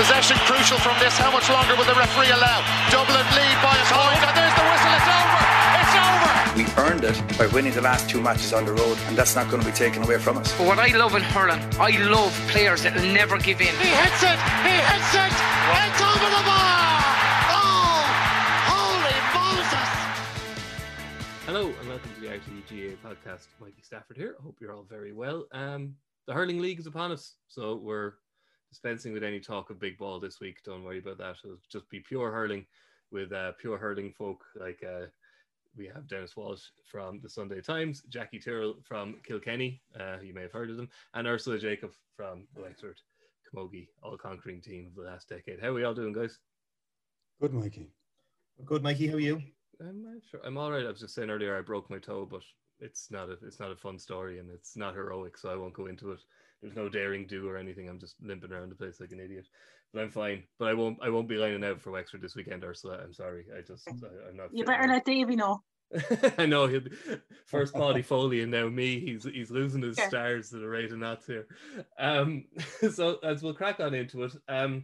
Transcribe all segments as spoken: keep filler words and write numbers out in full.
Possession crucial from this. How much longer will the referee allow? Dublin lead by a point, and there's the whistle. It's over. It's over. We earned it by winning the last two matches on the road, and that's not going to be taken away from us. But what I love in hurling, I love players that will never give in. He hits it. He hits it. It's over the bar. Oh, holy Moses. Hello and welcome to the R T G A podcast. Mikey Stafford here. I hope you're all very well. Um, the hurling league is upon us, so we're dispensing with any talk of big ball this week. Don't worry about that. It'll just be pure hurling with uh, pure hurling folk like uh, we have Dennis Walsh from the Sunday Times, Jackie Tyrrell from Kilkenny, uh, you may have heard of them, and Ursula Jacob from the Wexford Camogie all-conquering team of the last decade. How are we all doing, guys? Good, Mikey. Good, Mikey. How are you? I'm uh, sure. I'm all right. I was just saying earlier I broke my toe, but it's not a it's not a fun story and it's not heroic, so I won't go into it. There's no daring do or anything. I'm just limping around the place like an idiot, but I'm fine. But I won't I won't be lining out for Wexford this weekend, Ursula. I'm sorry. I just I, I'm not. You better let Davey know. I know he'll be first Paddy Foley and now me. He's he's losing his Sure. stars at a rate of knots here. Um, so as we'll crack on into it, um,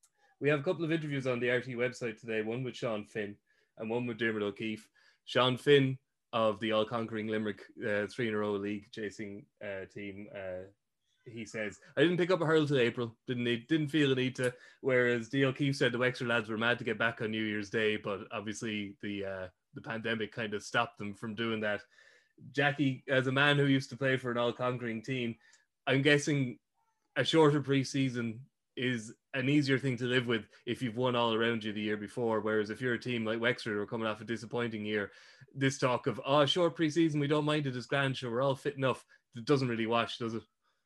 we have a couple of interviews on the R T website today. One with Sean Finn and one with Dermot O'Keefe. Sean Finn of the all-conquering Limerick uh, three-in-a-row league chasing uh, team. Uh, he says, I didn't pick up a hurl till April. Didn't need, didn't feel the need to. Whereas D. O'Keefe said the Wexford lads were mad to get back on New Year's Day, but obviously the uh, the pandemic kind of stopped them from doing that. Jackie, as a man who used to play for an all-conquering team, I'm guessing a shorter pre-season is an easier thing to live with if you've won all around you the year before. Whereas if you're a team like Wexford who are coming off a disappointing year, this talk of, oh, short pre-season, we don't mind it as grand, sure, we're all fit enough, it doesn't really wash, does it?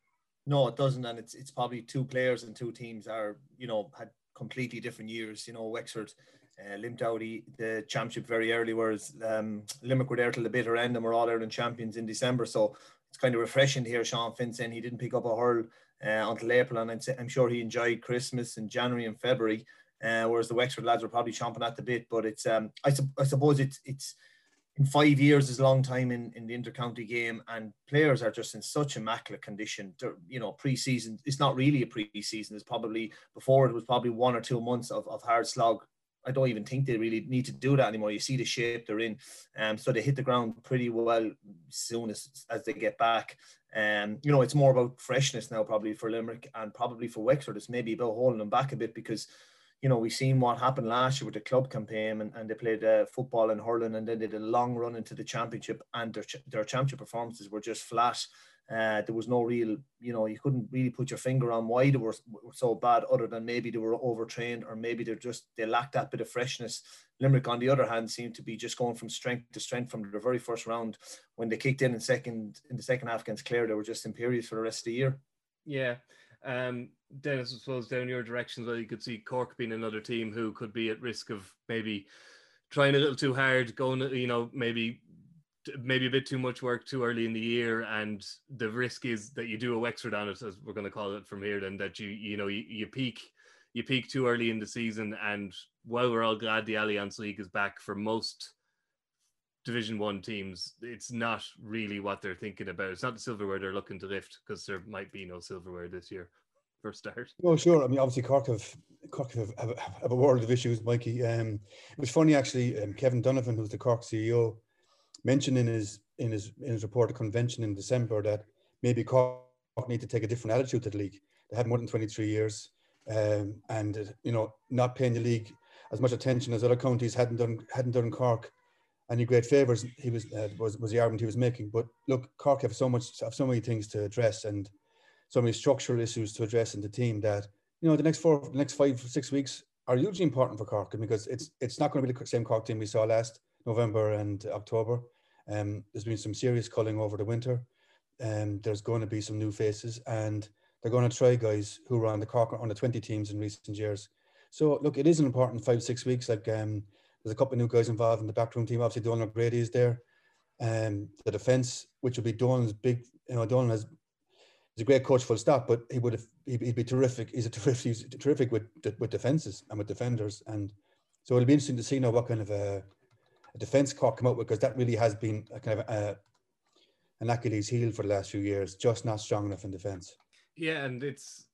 No, it doesn't, and it's it's probably two players and two teams are, you know, had completely different years. You know, Wexford uh, limped out the, the championship very early, whereas um, Limerick were there till the bitter end and were all Ireland champions in December. So it's kind of refreshing to hear Sean Finn saying he didn't pick up a hurl uh, until April, and I'm, I'm sure he enjoyed Christmas in January and February, uh, whereas the Wexford lads were probably chomping at the bit. But it's um, I, su- I suppose it's it's. in five years is a long time in, in the intercounty game, and players are just in such immaculate condition. They're, you know, pre-season, it's not really a pre-season. It's probably, before it was probably one or two months of, of hard slog. I don't even think they really need to do that anymore. You see the shape they're in. Um, so they hit the ground pretty well as soon as, as they get back. Um, you know, it's more about freshness now probably for Limerick, and probably for Wexford. It's maybe about holding them back a bit because, you know, we've seen what happened last year with the club campaign, and, and they played uh, football and hurling, and then they did a long run into the championship, and their, ch- their championship performances were just flat. Uh, there was no real, you know, you couldn't really put your finger on why they were, were so bad, other than maybe they were overtrained, or maybe they're just, they lacked that bit of freshness. Limerick, on the other hand, seemed to be just going from strength to strength from the very first round. When they kicked in in second in the second half against Clare, they were just imperious for the rest of the year. Yeah. Um, Dennis, I suppose down your direction, well, you could see Cork being another team who could be at risk of maybe trying a little too hard, going, you know, maybe maybe a bit too much work too early in the year, and the risk is that you do a Wexford on it, as we're going to call it from here, then that you you know you, you peak you peak too early in the season. And while we're all glad the Allianz League is back, for most Division One teams, it's not really what they're thinking about. It's not the silverware they're looking to lift, because there might be no silverware this year for a start. Well, sure. I mean, obviously, Cork have Cork have, have, have a world of issues, Mikey. Um, it was funny actually. Um, Kevin Donovan, who's the Cork C E O, mentioned in his in his in his report at convention in December that maybe Cork need to take a different attitude to the league. They had more than twenty-three years, um, and uh, you know, not paying the league as much attention as other counties hadn't done hadn't done Cork any great favours. He was uh, was was the argument he was making. But look, Cork have so much have so many things to address, and so many structural issues to address in the team, that, you know, the next four, the next five, six weeks are hugely important for Cork, because it's it's not going to be the same Cork team we saw last November and October. Um, there's been some serious culling over the winter, and um, there's going to be some new faces, and they're going to try guys who were on the Cork on the twenty teams in recent years. So look, it is an important five, six weeks. Like um, there's a couple of new guys involved in the backroom team. Obviously, Donald O'Grady is there. Um, the defence, which will be Donald's big, you know, Donald has. He's a great coach, full stop, but he would have, he'd, he'd be terrific. He's a terrific, he's terrific with with defences and with defenders, and so it'll be interesting to see now what kind of a, a defence Cork come out with, because that really has been a kind of a, an Achilles heel for the last few years, just not strong enough in defence. Yeah, and it's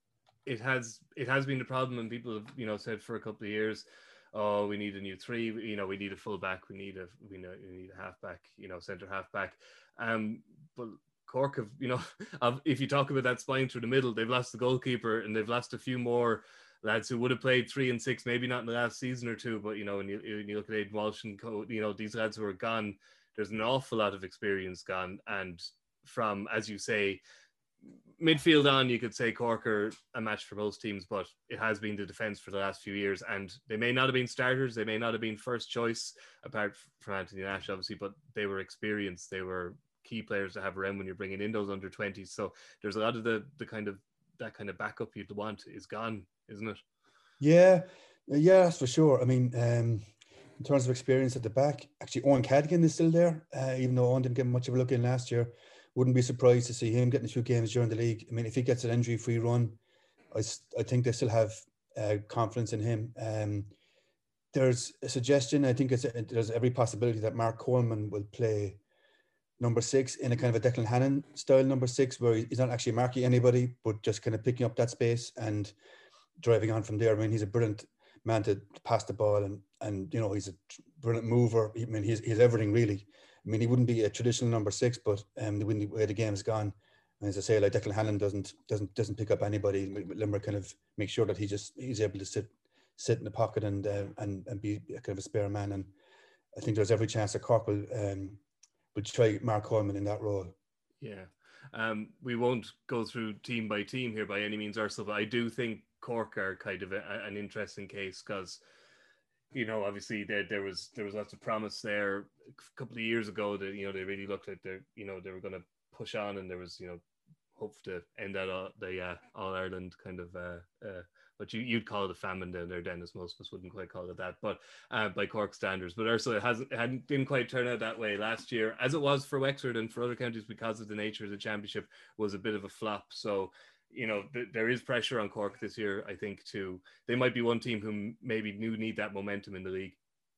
it has it has been a problem, and people have, you know, said for a couple of years, oh, we need a new three, you know, we need a full back, we need a we know we need a half back, you know, centre half back. Um, but Cork have, you know, if you talk about that spine through the middle, they've lost the goalkeeper and they've lost a few more lads who would have played three and six, maybe not in the last season or two, but, you know, when you, when you look at Aidan Walsh and Co, you know, these lads who are gone, there's an awful lot of experience gone. And from, as you say, midfield on, you could say Cork are a match for most teams, but it has been the defence for the last few years, and they may not have been starters, they may not have been first choice, apart from Anthony Nash, obviously, but they were experienced, they were key players to have around when you're bringing in those under twenties. So there's a lot of the the kind of that kind of backup you'd want is gone, isn't it? Yeah, yeah, that's for sure. I mean, um, in terms of experience at the back, actually Owen Cadigan is still there, uh, even though Owen didn't get much of a look in last year. Wouldn't be surprised to see him getting a few games during the league. I mean, if he gets an injury-free run, I, I think they still have uh, confidence in him. Um, there's a suggestion, I think it's a, there's every possibility that Mark Coleman will play number six in a kind of a Declan Hannon style number six, where he's not actually marking anybody, but just kind of picking up that space and driving on from there. I mean, he's a brilliant man to pass the ball, and, and you know, he's a brilliant mover. I mean, he's, he's everything really. I mean, he wouldn't be a traditional number six, but um, the way the game's gone, and as I say, like Declan Hannon doesn't doesn't doesn't pick up anybody. Limerick kind of make sure that he just he's able to sit sit in the pocket and uh, and and be a kind of a spare man. And I think there's every chance that Cork will um, will try Mark Coleman in that role. Yeah, um, we won't go through team by team here by any means, Ursula, but I do think Cork are kind of a, an interesting case because, you know, obviously there there was there was lots of promise there a couple of years ago that, you know, they really looked like they you know they were going to push on, and there was, you know, hope to end that all, the uh, All Ireland kind of uh, uh, what you you'd call it a famine down there, Dennis. Most of us wouldn't quite call it that, but uh, by Cork standards. But also it hasn't it hadn't didn't quite turn out that way last year, as it was for Wexford and for other counties, because of the nature of the championship was a bit of a flop. So, you know, th- there is pressure on Cork this year, I think, too. They might be one team who maybe do need that momentum in the league.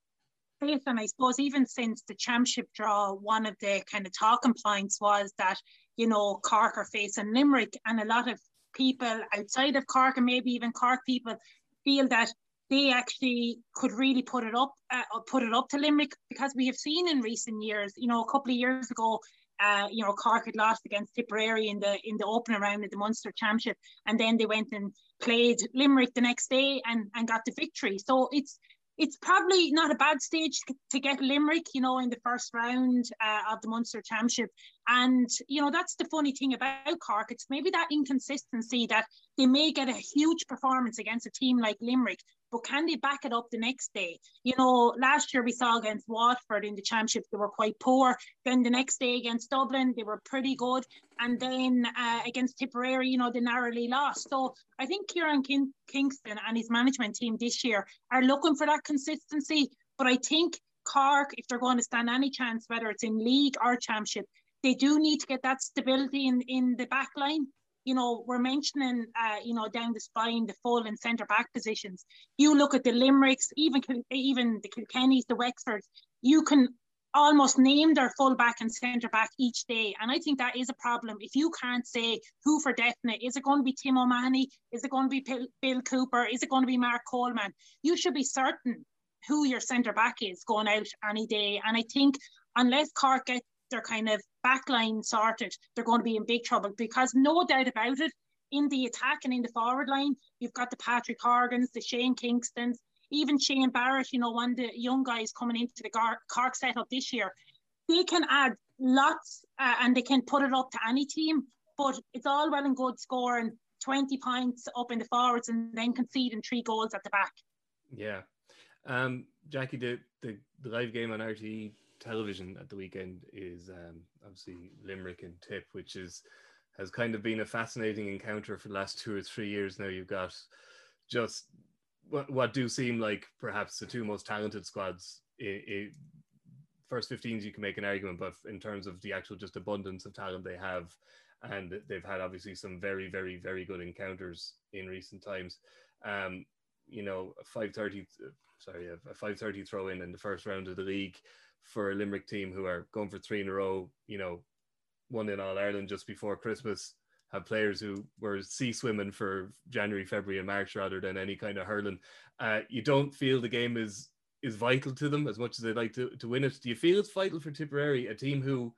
And I suppose even since the championship draw, one of the kind of talking points was that, you know, Cork are facing Limerick, and a lot of people outside of Cork, and maybe even Cork people, feel that they actually could really put it up, uh, put it up to Limerick, because we have seen in recent years, you know, a couple of years ago, Uh, you know, Cork had lost against Tipperary in the in the opening round of the Munster Championship, and then they went and played Limerick the next day and, and got the victory. So it's it's probably not a bad stage to get Limerick, you know, in the first round uh, of the Munster Championship. And, you know, that's the funny thing about Cork. It's maybe that inconsistency that they may get a huge performance against a team like Limerick, but can they back it up the next day? You know, last year we saw against Waterford in the Championship, they were quite poor. Then the next day against Dublin, they were pretty good. And then uh, against Tipperary, you know, they narrowly lost. So I think Kieran King- Kingston and his management team this year are looking for that consistency. But I think Cork, if they're going to stand any chance, whether it's in league or Championship, they do need to get that stability in, in the back line. You know, we're mentioning, uh, you know, down the spine, the full and centre-back positions. You look at the Limericks, even even the Kilkennys, the Wexfords, you can almost name their full-back and centre-back each day. And I think that is a problem. If you can't say who for definite, is it going to be Tim O'Mahony? Is it going to be Bill Cooper? Is it going to be Mark Coleman? You should be certain who your centre-back is going out any day. And I think unless Cork get their kind of backline sorted, they're going to be in big trouble, because no doubt about it, in the attack and in the forward line, you've got the Patrick Horgans, the Shane Kingstons, even Shane Barrett, you know, one of the young guys coming into the Cork setup this year. They can add lots uh, and they can put it up to any team, but it's all well and good scoring twenty points up in the forwards and then conceding three goals at the back. Yeah. Um, Jackie, the, the, the live game on R T E television at the weekend is um, obviously Limerick and Tip, which is has kind of been a fascinating encounter for the last two or three years now. You've got just what, what do seem like perhaps the two most talented squads. It, it, first fifteens you can make an argument, but in terms of the actual just abundance of talent they have, and they've had obviously some very, very, very good encounters in recent times. Um, you know, a five thirty, sorry, a five thirty throw in in the first round of the league for a Limerick team who are going for three in a row, you know, won in All Ireland just before Christmas, have players who were sea swimming for January, February, and March rather than any kind of hurling. Uh, you don't feel the game is is vital to them as much as they'd like to, to win it. Do you feel it's vital for Tipperary, a team who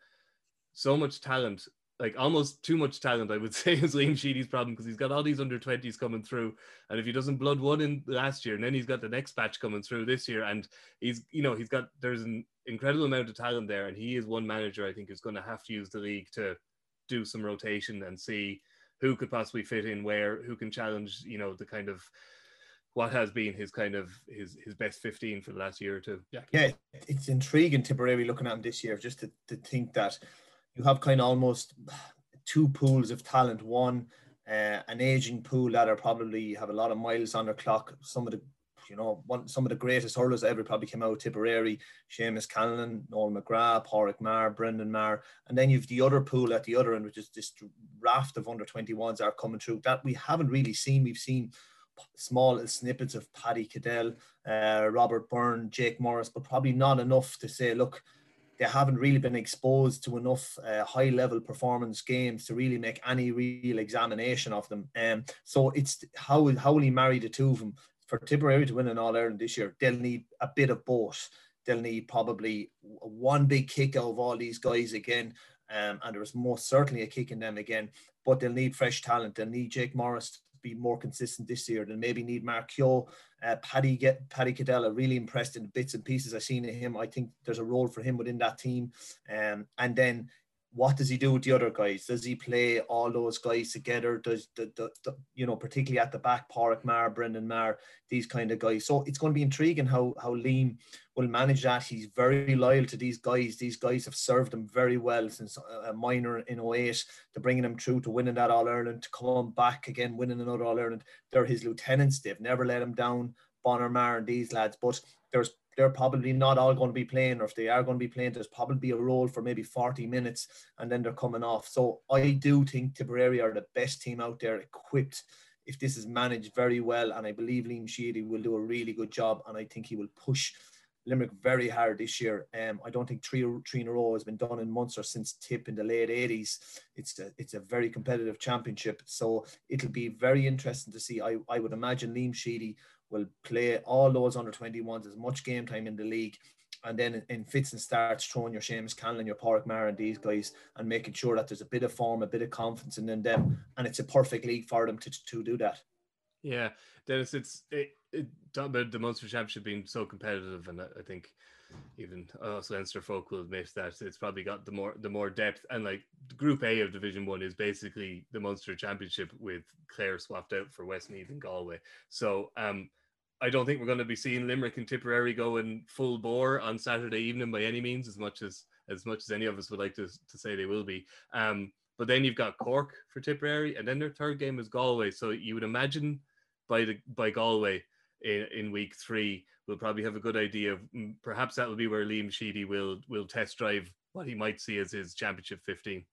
so much talent, like almost too much talent, I would say, is Liam Sheedy's problem, because he's got all these under twenties coming through, and if he doesn't blood one in last year, and then he's got the next batch coming through this year, and he's, you know, he's got, there's an incredible amount of talent there, and he is one manager I think is going to have to use the league to do some rotation and see who could possibly fit in where, who can challenge, you know, the kind of what has been his kind of his his best fifteen for the last year or two. Yeah, yeah, it's intriguing Tipperary looking at him this year, just to, to think that you have kind of almost two pools of talent. One, uh, an aging pool that are probably have a lot of miles on their clock. Some of the, you know, one some of the greatest hurlers ever probably came out of Tipperary: Seamus Callan, Noel McGrath, Pádraig Maher, Brendan Maher. And then you've the other pool at the other end, which is this raft of under twenty-ones are coming through that we haven't really seen. We've seen small little snippets of Paddy Cadell, uh, Robert Byrne, Jake Morris, but probably not enough to say, look, they haven't really been exposed to enough uh, high-level performance games to really make any real examination of them. Um, so it's how, how will he marry the two of them? For Tipperary to win an All-Ireland this year, they'll need a bit of both. They'll need probably one big kick out of all these guys again, um, and there is most certainly a kick in them again, but they'll need fresh talent. They'll need Jake Morris be more consistent this year. They'll maybe need Mark Keogh. Uh, Paddy get Paddy Cadell, really impressed in the bits and pieces I've seen of him. I think there's a role for him within that team. Um, and then what does he do with the other guys? Does he play all those guys together? Does the, the, the you know, particularly at the back, Pádraig Maher, Brendan Maher, these kind of guys. So it's going to be intriguing how how Liam will manage that. He's very loyal to these guys. These guys have served him very well since a minor in oh eight, to bringing him through to winning that All-Ireland, to come back again, winning another All-Ireland. They're his lieutenants. They've never let him down, Bonner Maher and these lads. But there's they're probably not all going to be playing, or if they are going to be playing, there's probably a role for maybe forty minutes and then they're coming off. So I do think Tipperary are the best team out there, equipped, if this is managed very well, and I believe Liam Sheedy will do a really good job, and I think he will push Limerick very hard this year. Um, I don't think three, three in a row has been done in Munster since Tip in the late eighties. It's a, it's a very competitive championship, so it'll be very interesting to see. I, I would imagine Liam Sheedy will play all those under twenty-ones, as much game time in the league, and then in, in fits and starts throwing your Seamus Callan, your Pádraig Maher and these guys, and making sure that there's a bit of form, a bit of confidence in them, and it's a perfect league for them to, to do that. Yeah, Dennis, it's it, it, talk about the Munster Championship being so competitive, and I think even us Leinster folk will admit that it's probably got the more the more depth, and like Group A of Division One is basically the Munster Championship with Clare swapped out for Westmeath and Galway. So um, I don't think we're going to be seeing Limerick and Tipperary going full bore on Saturday evening by any means, as much as as much as any of us would like to to say they will be. Um, but then you've got Cork for Tipperary, and then their third game is Galway. So you would imagine by the by Galway in, in week three, we'll probably have a good idea of perhaps that will be where Liam Sheedy will will test drive what he might see as his championship fifteen.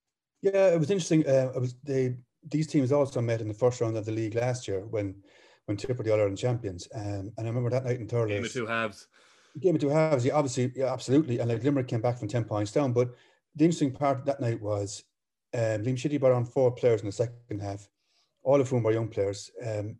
Yeah, it was interesting. Uh, it was they these teams also met in the first round of the league last year when when Tip were the All-Ireland champions. Um, and I remember that night in Thurles. Game of two halves. Game of two halves, yeah, obviously, yeah, absolutely. And like Limerick came back from ten points down. But the interesting part that night was um, Liam Sheedy brought on four players in the second half, all of whom were young players. Um,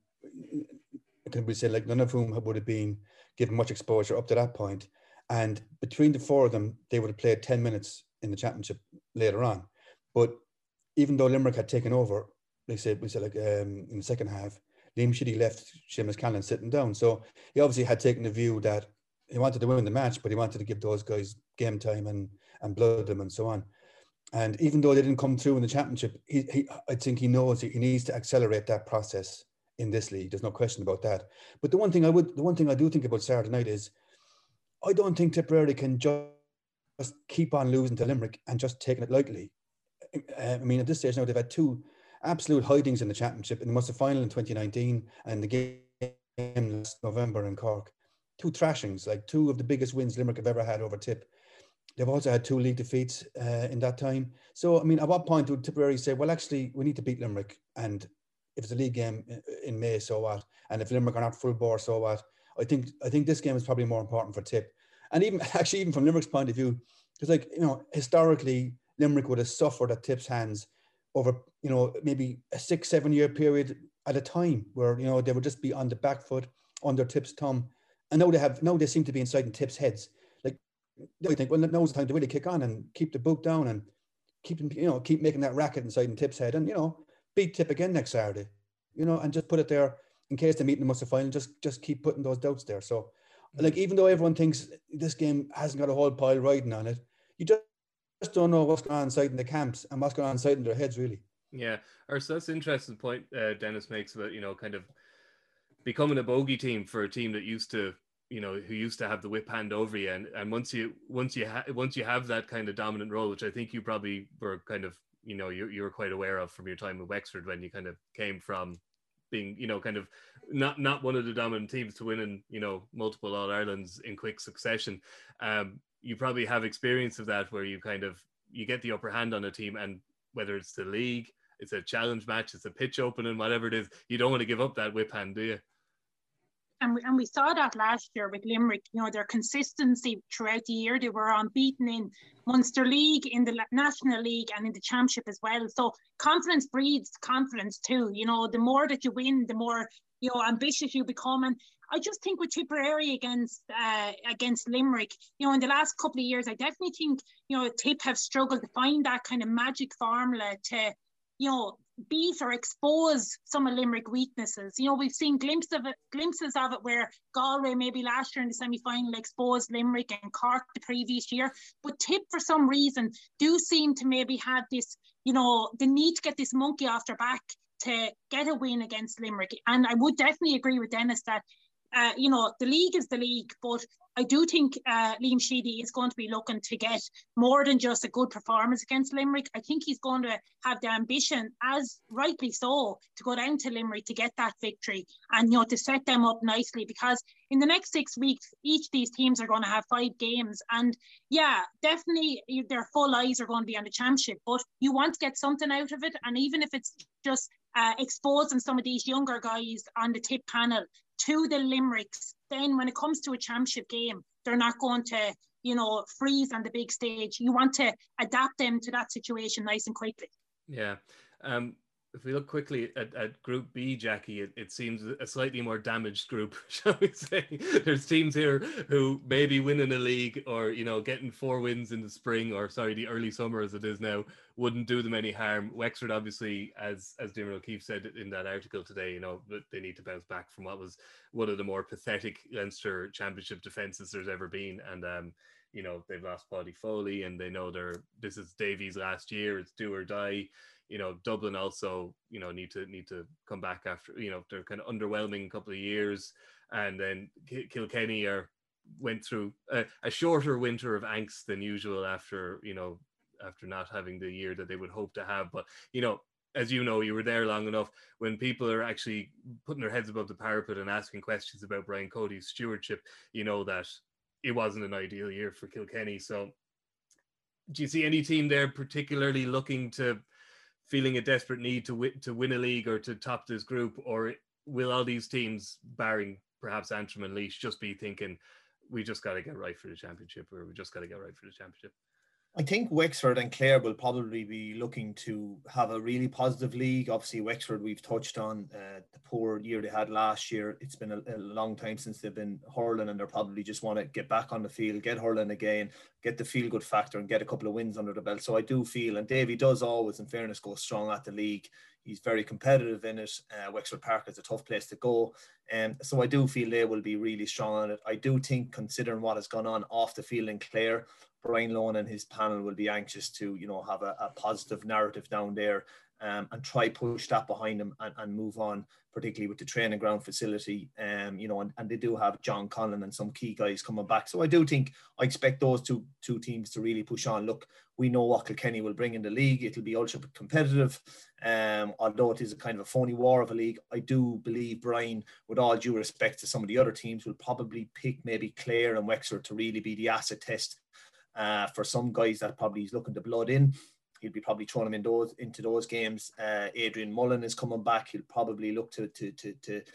can we say like none of whom would have been given much exposure up to that point. And between the four of them, they would have played ten minutes in the championship later on. But even though Limerick had taken over, they said we said like um, in the second half, Liam Sheedy left Seamus Callan sitting down. So he obviously had taken the view that he wanted to win the match, but he wanted to give those guys game time and, and blood them and so on. And even though they didn't come through in the championship, he, he I think he knows he needs to accelerate that process in this league. There's no question about that. But the one thing I would, the one thing I do think about Saturday night is, I don't think Tipperary can just keep on losing to Limerick and just taking it lightly. I mean, at this stage now, they've had two absolute hidings in the championship, in the Munster final in twenty nineteen and the game last November in Cork. Two thrashings, like two of the biggest wins Limerick have ever had over Tip. They've also had two league defeats uh, in that time. So, I mean, at what point would Tipperary say, well, actually, we need to beat Limerick, and if it's a league game in May, so what? And if Limerick are not full bore, so what? I think I think this game is probably more important for Tip. And even actually, even from Limerick's point of view, because like, you know, historically, Limerick would have suffered at Tip's hands over, you know, maybe a six, seven year period at a time where, you know, they would just be on the back foot, on their Tip's thumb. And now they have, now they seem to be inside in Tip's heads. Like, they think, well, now's the time to really kick on and keep the boot down and keep them, you know, keep making that racket inside in Tip's head and, you know, beat Tip again next Saturday, you know, and just put it there in case they meet in the Munster final, just, just keep putting those doubts there. So, like, even though everyone thinks this game hasn't got a whole pile riding on it, you just, just don't know what's going on inside in the camps and what's going on inside in their heads, really. Yeah, or so that's an interesting point uh, Dennis makes about, you know, kind of becoming a bogey team for a team that used to, you know, who used to have the whip hand over you, and, and once you once you ha- once you have that kind of dominant role, which I think you probably were kind of, you know, you you were quite aware of from your time with Wexford when you kind of came from being, you know, kind of not not one of the dominant teams to winning, you know, multiple All-Irelands in quick succession. Um, you probably have experience of that where you kind of you get the upper hand on a team, and whether it's the league, it's a challenge match, it's a pitch opening, whatever it is, you don't want to give up that whip hand, do you? And we, and we saw that last year with Limerick, you know, their consistency throughout the year. They were unbeaten in Munster League, in the National League and in the Championship as well. So confidence breeds confidence too. You know, the more that you win, the more, you know, ambitious you become. And I just think with Tipperary against uh, against Limerick, you know, in the last couple of years, I definitely think, you know, Tip have struggled to find that kind of magic formula to, you know, beat or expose some of Limerick weaknesses. You know, we've seen glimpses of it, glimpses of it where Galway maybe last year in the semi-final exposed Limerick and Cork the previous year. But Tip, for some reason, do seem to maybe have this, you know, the need to get this monkey off their back to get a win against Limerick. And I would definitely agree with Dennis that, uh, you know, the league is the league, but I do think uh, Liam Sheedy is going to be looking to get more than just a good performance against Limerick. I think he's going to have the ambition, as rightly so, to go down to Limerick to get that victory and, you know, to set them up nicely, because in the next six weeks, each of these teams are going to have five games. And yeah, definitely their full eyes are going to be on the championship, but you want to get something out of it. And even if it's just uh, exposing some of these younger guys on the Tip panel to the Limericks, then when it comes to a championship game, they're not going to, you know, freeze on the big stage. You want to adapt them to that situation nice and quickly. Yeah. Um, if we look quickly at, at Group B, Jackie, it, it seems a slightly more damaged group, shall we say. There's teams here who maybe winning a league or, you know, getting four wins in the spring or, sorry, the early summer as it is now, wouldn't do them any harm. Wexford, obviously, as as Diarmuid O'Keefe said in that article today, you know, they need to bounce back from what was one of the more pathetic Leinster Championship defences there's ever been. And, um, you know, they've lost Paddy Foley and they know they're, this is Davies' last year, it's do or die. You know, Dublin also, you know, need to need to come back after, you know, they're kind of underwhelming a couple of years. And then Kilkenny are went through a, a shorter winter of angst than usual after, you know, after not having the year that they would hope to have. But, you know, as you know, you were there long enough, when people are actually putting their heads above the parapet and asking questions about Brian Cody's stewardship, you know that it wasn't an ideal year for Kilkenny. So do you see any team there particularly looking to, feeling a desperate need to win, to win a league or to top this group? Or will all these teams, barring perhaps Antrim and Laois, just be thinking, we just got to get right for the championship, or we just got to get right for the championship? I think Wexford and Clare will probably be looking to have a really positive league. Obviously, Wexford, we've touched on uh, the poor year they had last year. It's been a, a long time since they've been hurling, and they're probably just want to get back on the field, get hurling again, get the feel-good factor and get a couple of wins under the belt. So I do feel, and Davy does always, in fairness, go strong at the league. He's very competitive in it. Uh, Wexford Park is a tough place to go. Um, so I do feel they will be really strong on it. I do think, considering what has gone on off the field in Clare, Brian Lohan and his panel will be anxious to, you know, have a, a positive narrative down there um, and try push that behind them and, and move on, particularly with the training ground facility. Um, you know, and, and they do have John Conlon and some key guys coming back. So I do think, I expect those two two teams to really push on. Look, we know what Kilkenny will bring in the league. It'll be ultra competitive. Um, although it is a kind of a phony war of a league, I do believe Brian, with all due respect to some of the other teams, will probably pick maybe Clare and Wexford to really be the acid test. Uh, for some guys that probably he's looking to blood in, he'll be probably throwing them in those into those games. Uh, Adrian Mullen is coming back. He'll probably look to to to, to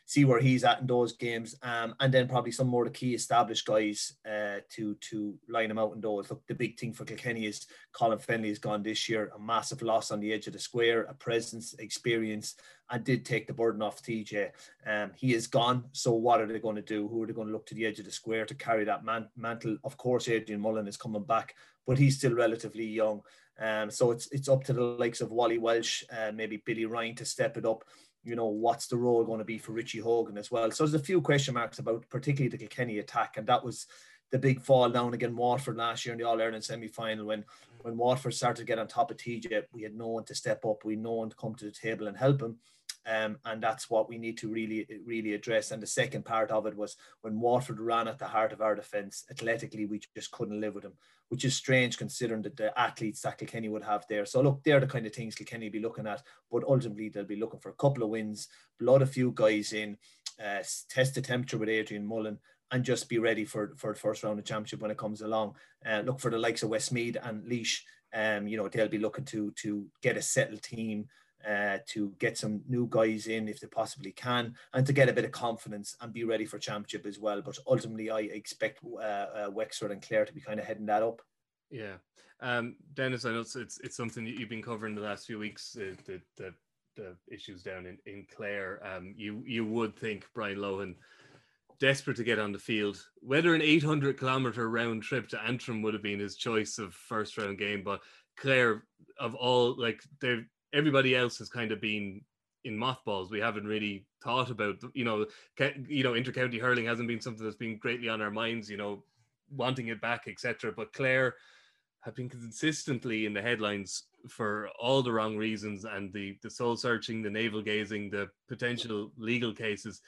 see where he's at in those games, um, and then probably some more of the key established guys uh, to to line them out in those. Look, the big thing for Kilkenny is Colin Fennelly has gone this year, a massive loss on the edge of the square, a presence, experience, and did take the burden off T J. Um, he is gone, so what are they going to do? Who are they going to look to the edge of the square to carry that man- mantle? Of course, Adrian Mullen is coming back, but he's still relatively young. Um, so it's it's up to the likes of Wally Welsh, uh, maybe Billy Ryan to step it up. You know, what's the role going to be for Richie Hogan as well? So there's a few question marks about particularly the Kilkenny attack, and that was the big fall down against Waterford last year in the All-Ireland semi-final when, when Waterford started to get on top of T J. We had no one to step up. We had no one to come to the table and help him. Um, and that's what we need to really, really address. And the second part of it was when Waterford ran at the heart of our defence, athletically, we just couldn't live with them, which is strange considering that the athletes that Kilkenny would have there. So look, they're the kind of things Kilkenny be looking at, but ultimately they'll be looking for a couple of wins, blood a few guys in, uh, test the temperature with Adrian Mullen, and just be ready for, for the first round of championship when it comes along. Uh, look for the likes of Westmeath and Laois. Um, you know, they'll be looking to, to get a settled team, uh, to get some new guys in if they possibly can, and to get a bit of confidence and be ready for championship as well. But ultimately, I expect uh, uh, Wexford and Clare to be kind of heading that up. Yeah. Um, Dennis, I know it's, it's, it's something that you've been covering the last few weeks, uh, the, the, the issues down in, in Clare. Um, you, you would think Brian Lohan, desperate to get on the field, whether an eight hundred kilometre round trip to Antrim would have been his choice of first round game, but Clare, of all, like, they've everybody else has kind of been in mothballs. We haven't really thought about, you know, you know, inter-county hurling hasn't been something that's been greatly on our minds, you know, wanting it back, et cetera. But Clare have been consistently in the headlines for all the wrong reasons, and the the soul searching, the navel gazing, the potential legal cases.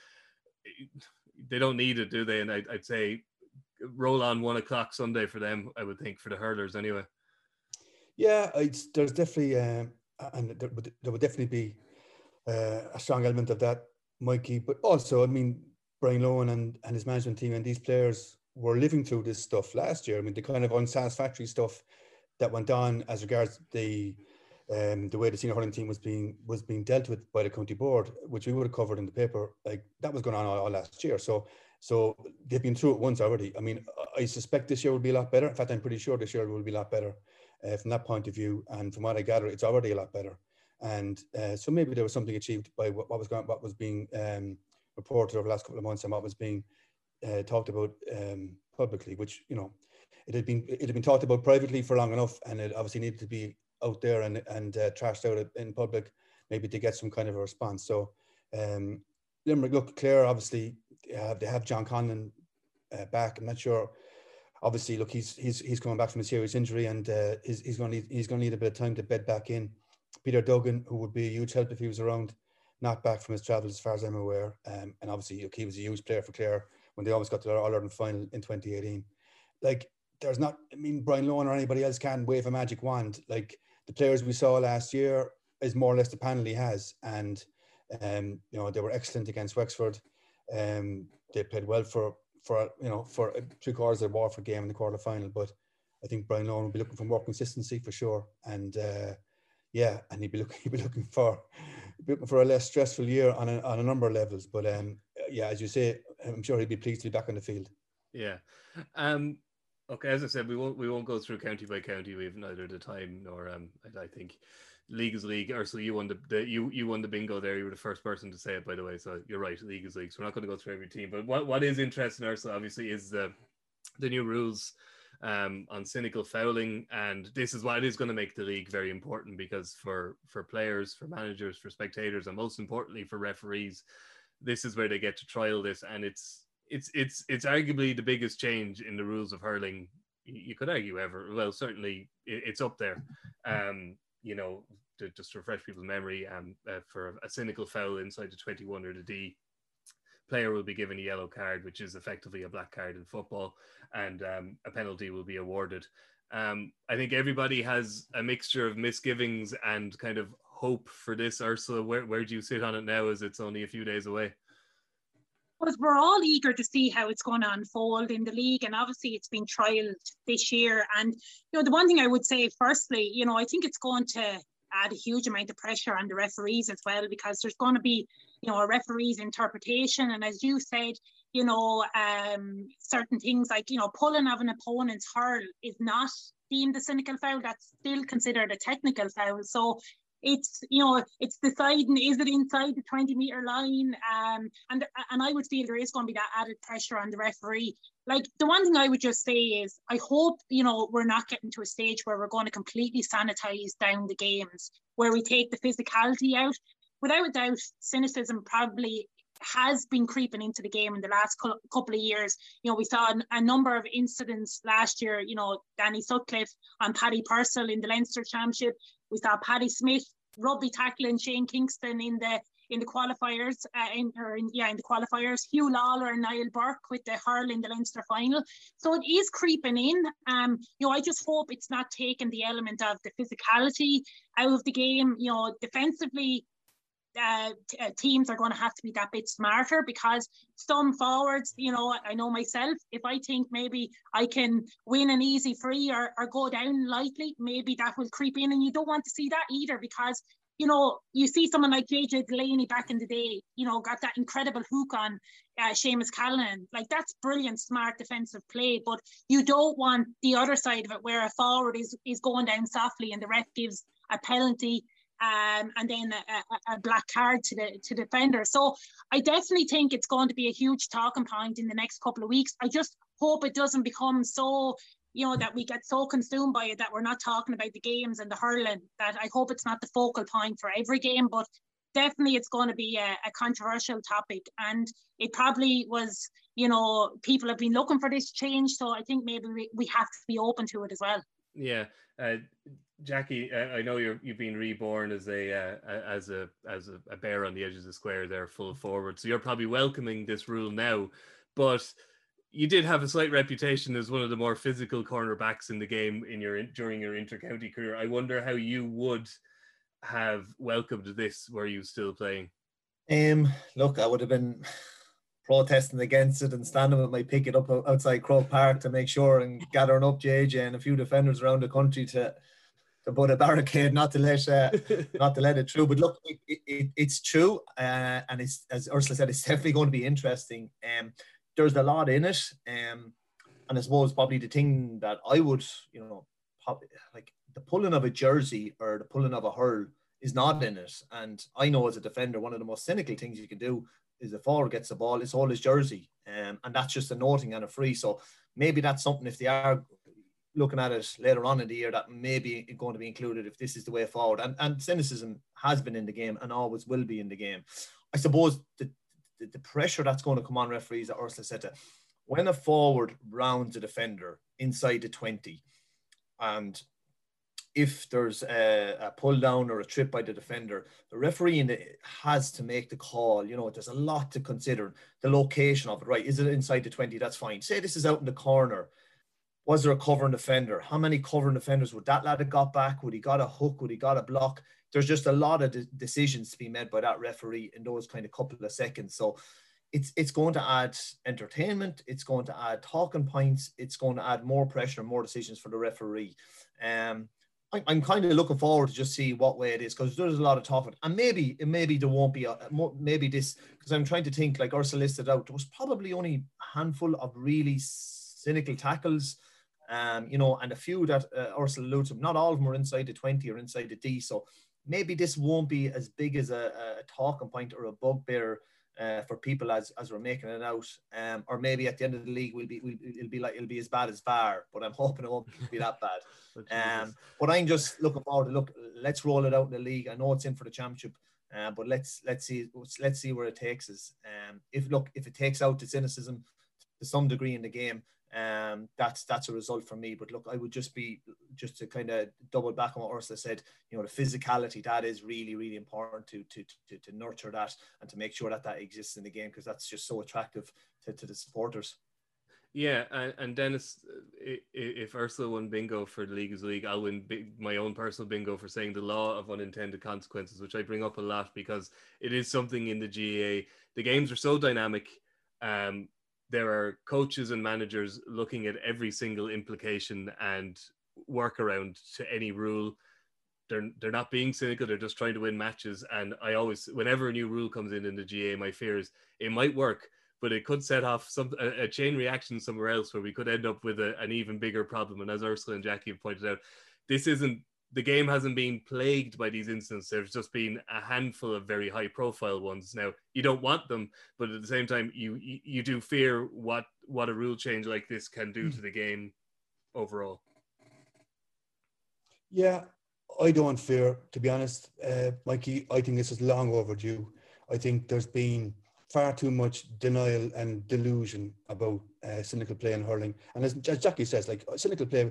They don't need it, do they? And I'd, I'd say roll on one o'clock Sunday for them, I would think, for the hurlers anyway. Yeah, it's, there's definitely, um, and there would, there would definitely be uh, a strong element of that, Mikey. But also, I mean, Brian Lohan and, and his management team and these players were living through this stuff last year. I mean, the kind of unsatisfactory stuff that went on as regards the um, the way the senior hurling team was being was being dealt with by the county board, which we would have covered in the paper, like that was going on all, all last year. So, so they've been through it once already. I mean, I suspect this year will be a lot better. In fact, I'm pretty sure this year will be a lot better uh, from that point of view. And from what I gather, it's already a lot better. And uh, so maybe there was something achieved by what, what was going, what was being um, reported over the last couple of months and what was being uh, talked about um, publicly, which, you know, it had been it had been talked about privately for long enough, and it obviously needed to be out there and and uh, trashed out in public, maybe to get some kind of a response. So, um, Limerick, look, Clare, obviously they have, they have John Conlon uh, back. I'm not sure. Obviously, look, he's he's he's coming back from a serious injury, and uh, he's he's going to need he's going to need a bit of time to bed back in. Peter Duggan, who would be a huge help if he was around, not back from his travels as far as I'm aware. Um, and obviously, look, he was a huge player for Clare when they almost got to the All-Ireland final in twenty eighteen. Like, there's not, I mean, Brian Lohan or anybody else can wave a magic wand. Like, the players we saw last year is more or less the panel he has. And, um, you know, they were excellent against Wexford. Um, they played well for, for you know, for three quarters of the Waterford game in the quarter final. But I think Brian Lohan will be looking for more consistency for sure. And, uh, yeah, and he'd be looking, he'd be looking for, he'd be looking for a less stressful year on a, on a number of levels. But, um, yeah, as you say, I'm sure he'd be pleased to be back on the field. Yeah. Um, okay, as I said, we won't we won't go through county by county. We've neither the time nor um. I, I think league is league. Ursula, you won the, the you you won the bingo there. You were the first person to say it, by the way. So you're right. League is league. So we're not going to go through every team. But what, what is interesting, Ursula, obviously, is the the new rules um on cynical fouling, and this is what is going to make the league very important, because for for players, for managers, for spectators, and most importantly for referees, this is where they get to trial this, and it's. It's it's it's arguably the biggest change in the rules of hurling. You could argue ever. Well, certainly it's up there. Um, you know, to just refresh people's memory, um, uh, for a cynical foul inside the twenty-one or the D, player will be given a yellow card, which is effectively a black card in football, and um, a penalty will be awarded. Um, I think everybody has a mixture of misgivings and kind of hope for this. Ursula, where where do you sit on it now, as it's only a few days away? Because we're all eager to see how it's going to unfold in the league, and obviously it's been trialled this year. And you know, the one thing I would say, firstly, you know, I think it's going to add a huge amount of pressure on the referees as well, because there's going to be you know, a referee's interpretation. And as you said, you know, um, certain things like, you know, pulling of an opponent's hurl is not deemed a cynical foul. That's still considered a technical foul. So it's, you know, it's deciding, is it inside the twenty metre line? Um, and, and I would feel there is going to be that added pressure on the referee. Like, the one thing I would just say is, I hope, you know, we're not getting to a stage where we're going to completely sanitize down the games, where we take the physicality out. Without a doubt, cynicism probably has been creeping into the game in the last couple of years. You know, we saw a number of incidents last year, you know, Danny Sutcliffe and Paddy Purcell in the Leinster Championship. We saw Paddy Smith rugby tackling Shane Kingston in the in the qualifiers, uh, in, or in, yeah, in the qualifiers. Hugh Lawler and Niall Burke with the hurl in the Leinster final. So it is creeping in. Um, you know, I just hope it's not taking the element of the physicality out of the game. You know, defensively, Uh, t- uh, teams are going to have to be that bit smarter, because some forwards, you know, I know myself, if I think maybe I can win an easy free or, or go down lightly, maybe that will creep in, and you don't want to see that either, because, you know, you see someone like J J Delaney back in the day, you know, got that incredible hook on uh, Seamus Callanan. Like, that's brilliant, smart defensive play, but you don't want the other side of it where a forward is, is going down softly and the ref gives a penalty, Um, and then a, a, a black card to the to the defender. So I definitely think it's going to be a huge talking point in the next couple of weeks. I just hope it doesn't become so, you know, that we get so consumed by it that we're not talking about the games and the hurling. That I hope it's not the focal point for every game, but definitely it's going to be a, a controversial topic. And it probably was, you know, people have been looking for this change. So I think maybe we, we have to be open to it as well. Yeah. Uh, Jackie, I know you're you've been reborn as a uh, as a as a, a bear on the edge of the square there, full forward. So you're probably welcoming this rule now, but you did have a slight reputation as one of the more physical cornerbacks in the game in your during your inter-county career. I wonder how you would have welcomed this were you still playing. Um, look, I would have been protesting against it and standing with my picket up outside Croke Park to make sure and gathering up J J and a few defenders around the country to. to put a barricade, not to let uh, not to let it through. But look, it, it, it's true, uh, and it's, as Ursula said, it's definitely going to be interesting. Um, there's a lot in it, um, and I suppose probably the thing that I would, you know, probably, like the pulling of a jersey or the pulling of a hurl is not in it. And I know as a defender, one of the most cynical things you can do is the forward gets the ball, it's all his jersey, um, and that's just a noting and a free. So maybe that's something, if they are looking at it later on in the year, that may be going to be included if this is the way forward. And, and cynicism has been in the game and always will be in the game. I suppose the, the, the pressure that's going to come on referees, that Ursula said, to, when a forward rounds a defender inside the twenty, and if there's a, a pull down or a trip by the defender, the referee in the, has to make the call. You know, there's a lot to consider. The location of it, right? Is it inside the twenty? That's fine. Say this is out in the corner. Was there a covering defender? How many covering defenders would that lad have got back? Would he got a hook? Would he got a block? There's just a lot of de- decisions to be made by that referee in those kind of couple of seconds. So it's it's going to add entertainment. It's going to add talking points. It's going to add more pressure and more decisions for the referee. Um, I, I'm kind of looking forward to just see what way it is, because there's a lot of talk. And maybe, maybe there won't be, a, maybe this, because I'm trying to think, like Ursula listed out, there was probably only a handful of really cynical tackles. Um, you know, and a few that uh, Ursula alluded to, not all of them are inside the twenty or inside the D. So maybe this won't be as big as a, a talking point or a bugbear uh, for people as as we're making it out. Um, or maybe at the end of the league, we'll be we'll, it'll be like it'll be as bad as V A R. But I'm hoping it won't be that bad. um, but I'm just looking forward to look. Let's roll it out in the league. I know it's in for the championship, uh, but let's let's see let's see where it takes us. Um, if look if it takes out the cynicism to some degree in the game. Um, that's that's a result for me. But look, I would just be just to kind of double back on what Ursula said. You know, the physicality, that is really really important to to to, to nurture that and to make sure that that exists in the game, because that's just so attractive to, to the supporters. Yeah, and, and Dennis, if Ursula won bingo for the League is League, I'll win my own personal bingo for saying the law of unintended consequences, which I bring up a lot because it is something in the G A A. The games are so dynamic. Um, there are coaches and managers looking at every single implication and workaround to any rule. they're they're not being cynical. They're just trying to win matches. And I always, whenever a new rule comes in in the G A A, my fear is it might work, but it could set off some a, a chain reaction somewhere else where we could end up with a, an even bigger problem. And as Ursula and Jackie have pointed out, this isn't, the game hasn't been plagued by these incidents. There's just been a handful of very high profile ones. Now, you don't want them, but at the same time, you you, you do fear what, what a rule change like this can do to the game overall. Yeah, I don't fear, to be honest, uh, Mikey. I think this is long overdue. I think there's been far too much denial and delusion about uh, cynical play in hurling. And as, as Jackie says, like cynical play,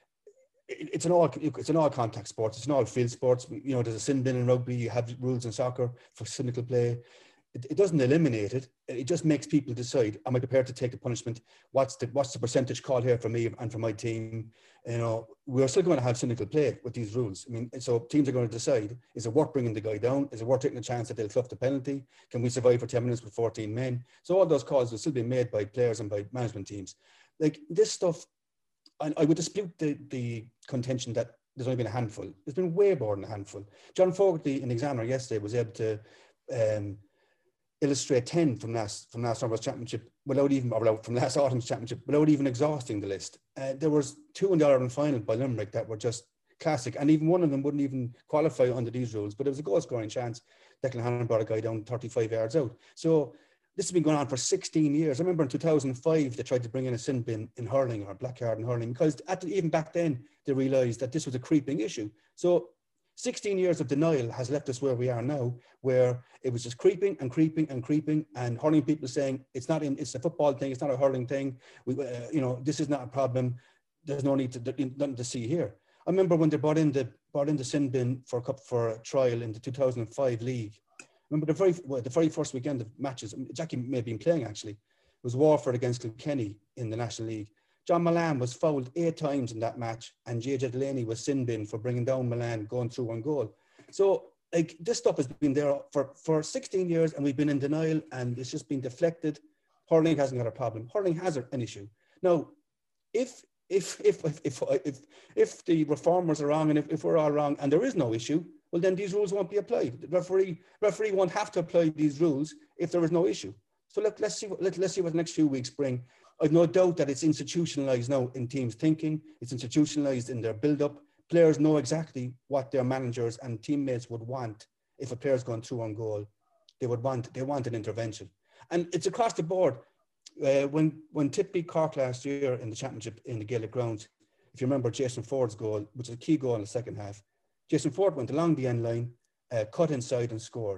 it, it's an all it's an all contact sport. It's an all field sports. You know, there's a sin bin in rugby. You have rules in soccer for cynical play. It, it doesn't eliminate it. It just makes people decide: am I prepared to take the punishment? What's the what's the percentage call here for me and for my team? You know, we're still going to have cynical play with these rules. I mean, so teams are going to decide: is it worth bringing the guy down? Is it worth taking a chance that they'll fluff the penalty? Can we survive for ten minutes with fourteen men? So all those calls will still be made by players and by management teams. Like this stuff, and I would dispute the the contention that there's only been a handful. There's been way more than a handful. John Fogarty, in Examiner yesterday, was able to um, illustrate ten from last from last summer's championship without even, or from last autumn's championship without even exhausting the list. Uh, there was two in the Ireland final by Limerick that were just classic, and even one of them wouldn't even qualify under these rules. But it was a goal scoring chance. Declan Hannon brought a guy down thirty-five yards out. So this has been going on for sixteen years. I remember in two thousand five they tried to bring in a sin bin in hurling, or a black card in hurling, because at the, even back then they realised that this was a creeping issue. So sixteen years of denial has left us where we are now, where it was just creeping and creeping and creeping, and hurling people saying it's not in, it's a football thing, it's not a hurling thing. We, uh, you know, this is not a problem. There's no need to, nothing to see here. I remember when they brought in the brought in the sin bin for a cup for a trial in the two thousand five league. Remember the very well, the very first weekend of matches. Jackie may have been playing actually. It was Waterford against Kilkenny in the National League. John Milan was fouled eight times in that match, and J J Delaney was sin bin for bringing down Milan, going through one goal. So, like, this stuff has been there for, for sixteen years, and we've been in denial, and it's just been deflected. Hurling hasn't got a problem. Hurling has an issue. Now, if if if if if if, if the reformers are wrong, and if, if we're all wrong, and there is no issue, well, then these rules won't be applied. The referee referee won't have to apply these rules if there is no issue. So, look, let's see what let, let's see what the next few weeks bring. I've no doubt that it's institutionalized now in teams' thinking. It's institutionalized in their build-up. Players know exactly what their managers and teammates would want if a player's gone through on goal. They would want they want an intervention, and it's across the board. Uh, when when Tip beat Cork last year in the championship in the Gaelic grounds, if you remember Jason Ford's goal, which was a key goal in the second half, Jason Ford went along the end line, uh, cut inside and scored.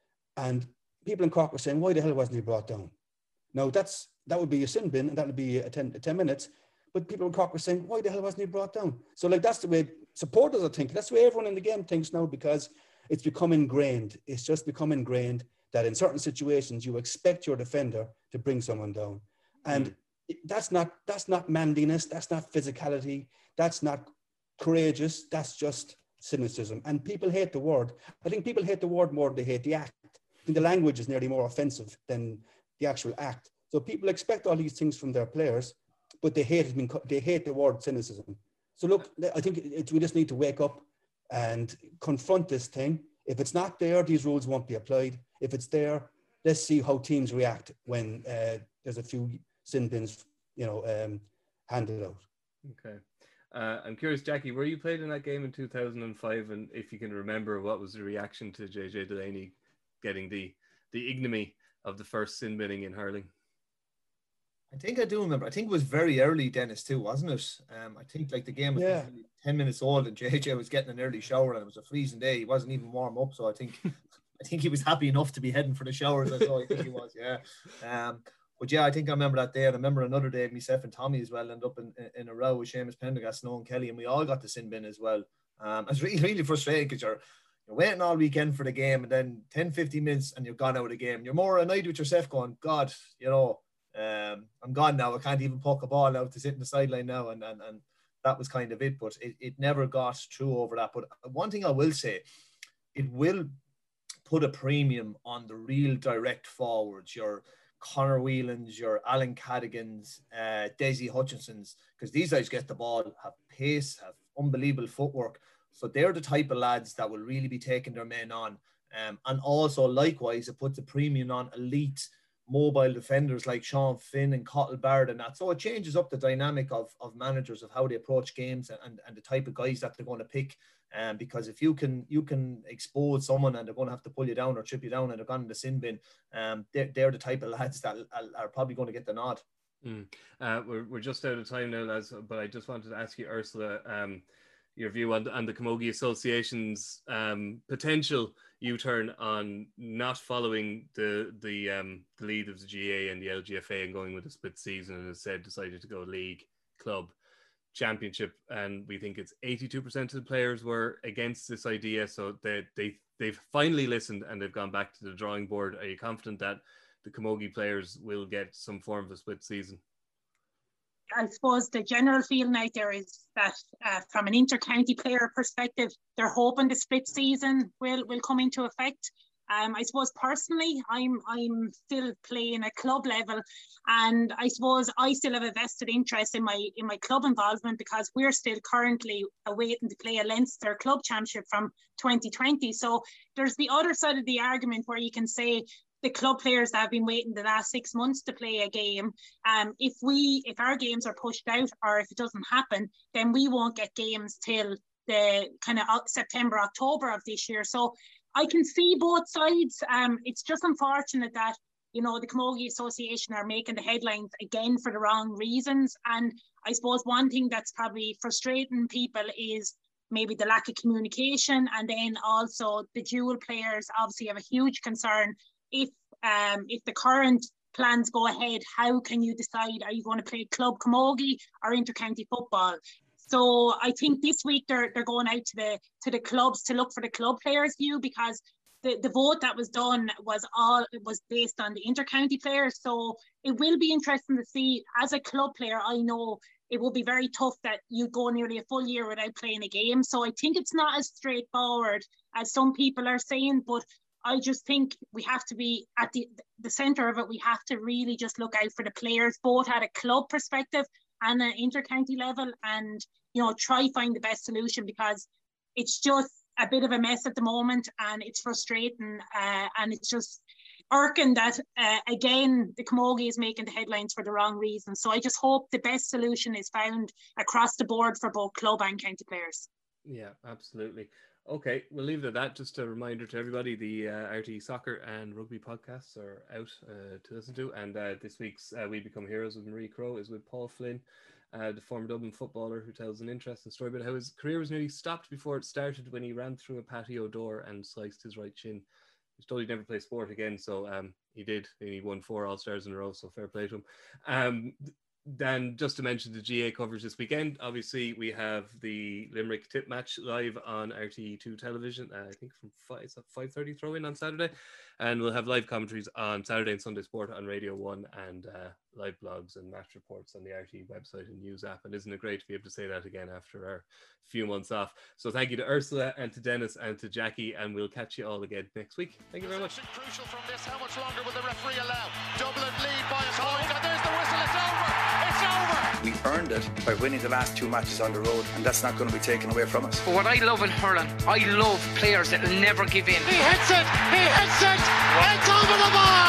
And people in Cork were saying, why the hell wasn't he brought down? Now that's that would be a sin bin, and that would be a ten, a ten minutes. But people in Cork were saying, why the hell wasn't he brought down? So, like, that's the way supporters are thinking. That's the way everyone in the game thinks now, because it's become ingrained. It's just become ingrained that in certain situations you expect your defender to bring someone down. And mm. that's not that's not manliness. That's not physicality. That's not courageous. That's just cynicism. And people hate the word. I think people hate the word more than they hate the act. I think the language is nearly more offensive than the actual act. So people expect all these things from their players, but they hate it. They hate the word cynicism. So look, I think it, we just need to wake up and confront this thing. If it's not there, these rules won't be applied. If it's there, let's see how teams react when uh, there's a few sin bins, you know, um, handed out. Okay. Uh, I'm curious, Jackie, were you played in that game in two thousand five? And if you can remember, what was the reaction to J J Delaney getting the, the ignominy of the first sin binning in hurling? I think I do remember. I think it was very early, Dennis, too, wasn't it? Um, I think like the game was yeah. ten minutes old, and J J was getting an early shower, and it was a freezing day. He wasn't even warm up, so I think I think he was happy enough to be heading for the showers. That's all I think he was. Yeah. Um, but yeah, I think I remember that day, and I remember another day, myself and Tommy as well ended up in, in a row with Seamus Pendergast, Nolan Kelly, and we all got the sin bin as well. Um, it's really really frustrating because you're you're waiting all weekend for the game, and then ten, fifteen minutes, and you're gone out of the game. You're more annoyed with yourself, going, God, you know. Um, I'm gone now. I can't even poke a ball out to sit in the sideline now, and and and that was kind of it. But it, it never got through over that. But one thing I will say, it will put a premium on the real direct forwards, your Connor Whelans, your Alan Cadigans, uh, Desi Hutchinsons, because these guys get the ball, have pace, have unbelievable footwork. So they're the type of lads that will really be taking their men on. Um, and also, likewise, it puts a premium on elite mobile defenders like Sean Finn and Cottle Barrett and that. So it changes up the dynamic of, of managers, of how they approach games and, and the type of guys that they're going to pick. Um, because if you can you can expose someone and they're going to have to pull you down or trip you down and they're gone in the sin bin, um, they're, they're the type of lads that are, are probably going to get the nod. Mm. Uh, we're, we're just out of time now, lads, but I just wanted to ask you, Ursula, um, your view on, on the Camogie Association's um, potential U-turn on not following the the, um, the lead of the G A and the L G F A and going with a split season, and instead decided to go league, club, championship. And we think it's eighty-two percent of the players were against this idea, so they, they, they've finally listened and they've gone back to the drawing board. Are you confident that the Camogie players will get some form of a split season? I suppose the general feeling out there is that uh, from an inter-county player perspective, they're hoping the split season will, will come into effect. Um, I suppose personally, I'm I'm still playing at club level, and I suppose I still have a vested interest in my in my club involvement because we're still currently awaiting to play a Leinster Club Championship from twenty twenty. So there's the other side of the argument where you can say the club players that have been waiting the last six months to play a game, um, if we if our games are pushed out or if it doesn't happen, then we won't get games till the kind of September, October of this year. So I can see both sides. Um, it's just unfortunate that, you know, the Camogie Association are making the headlines again for the wrong reasons. And I suppose one thing that's probably frustrating people is maybe the lack of communication, and then also the dual players obviously have a huge concern. If um if the current plans go ahead, how can you decide, are you going to play club camogie or intercounty football? So I think this week they're they're going out to the to the clubs to look for the club players' view, because the, the vote that was done was all was based on the intercounty players. So it will be interesting to see. As a club player, I know it will be very tough that you go nearly a full year without playing a game. So I think it's not as straightforward as some people are saying, but I just think we have to be at the the centre of it. We have to really just look out for the players, both at a club perspective and an inter-county level, and, you know, try find the best solution, because it's just a bit of a mess at the moment and it's frustrating, uh, and it's just irking that, uh, again, the Camogie is making the headlines for the wrong reasons. So I just hope the best solution is found across the board for both club and county players. Yeah, absolutely. Okay, we'll leave it at that. Just a reminder to everybody, the uh, R T E Soccer and Rugby podcasts are out uh, to listen to. And uh, this week's uh, We Become Heroes with Marie Crowe is with Paul Flynn, uh, the former Dublin footballer, who tells an interesting story about how his career was nearly stopped before it started when he ran through a patio door and sliced his right shin. He told he'd never play sport again, so um, he did. And he won four All-Stars in a row, so fair play to him. Um, Then just to mention the G A coverage this weekend, obviously we have the Limerick tip match live on R T E two television, uh, I think from five thirty throw in on Saturday, and we'll have live commentaries on Saturday and Sunday Sport on Radio one, and uh, live blogs and match reports on the R T E website and news app. And isn't it great to be able to say that again after our few months off? So thank you to Ursula and to Dennis and to Jackie, and we'll catch you all again next week. Thank you very much. Crucial from this. How much longer will the referee allow? Dublin lead by a point, and there's the whistle. It's over. It's over. We earned it by winning the last two matches on the road, and that's not going to be taken away from us. But what I love in hurling, I love players that will never give in. He hits it. He hits it. It's over the bar.